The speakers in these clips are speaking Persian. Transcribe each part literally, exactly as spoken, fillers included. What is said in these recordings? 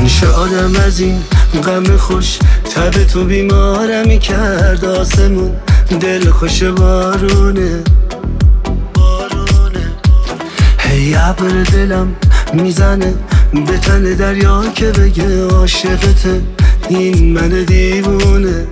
شادم از این غم خوش، تب تو بیمارمی کرد آسمون، دل خوش بارونه هی ابر دلم میزنه به تن دریا که بگه عاشقته، این من دیوونه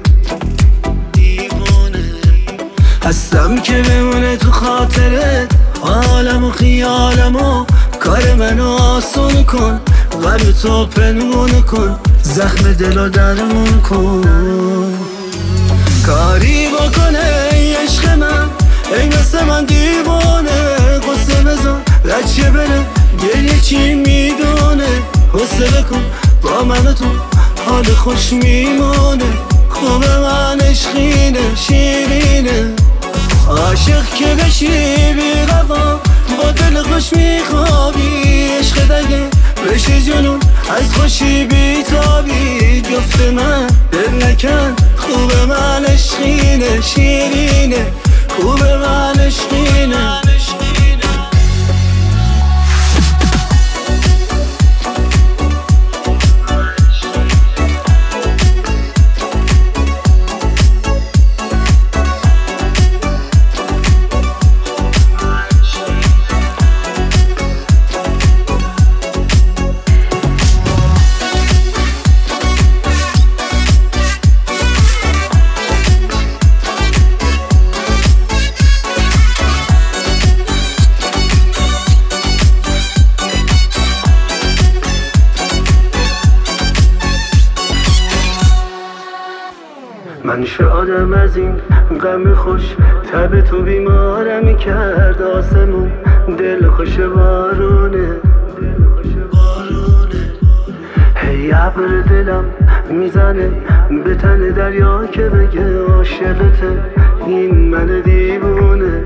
هستم که بمونه تو خاطرت، حالم و خیالم و کار منو آسون کن، قلب تو پنهون کن، زخم دلو درمون کن. کاری بکنه ای عشق من، ای مثل من دیوانه، قصه بزن رچه بره گریه چی میدونه، حسله کن با من تو حال خوش میمونه، خوب من عشقینه شیرینه، عاشق که بشی بی غوا با دل خوش میخوابی، عشق دگه بشی جنون از خوشی بی تابی، جفت من دل نکن خوب من عشقینه شیرینه، خوب من عشقینه. من شادم از این غم خوش، تب تو بیمارمی کرد آسمون، دل خوش بارونه هی ابر دلم میزنه به تن دریا که بگه عاشقته، این من دیوونه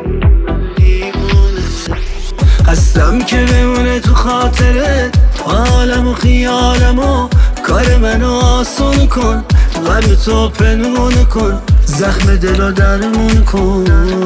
هستم که بمونه تو خاطرت، حالم و خیالم و کار منو آسون کن، قلب تو پنهون کن، زخم دلو درمون کن.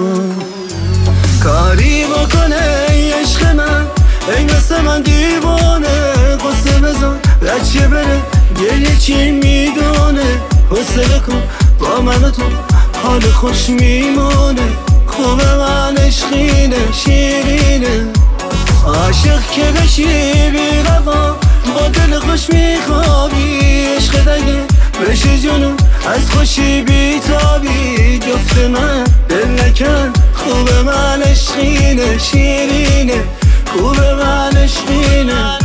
کاری بکنه ای عشق من، ای مثل من دیوانه، قصه بزن رچه بره گریه چی میدونه، حسله کن با من تو حال خوش میمونه، خوب من عشقینه شیرینه، عاشق که بشی بی غوا با دل خوش میخوابی، عشق دگه بشی جنون از خوشی بی تابی، جفت من دل نکن خوب من عشقینه شیرینه، خوب من عشقینه.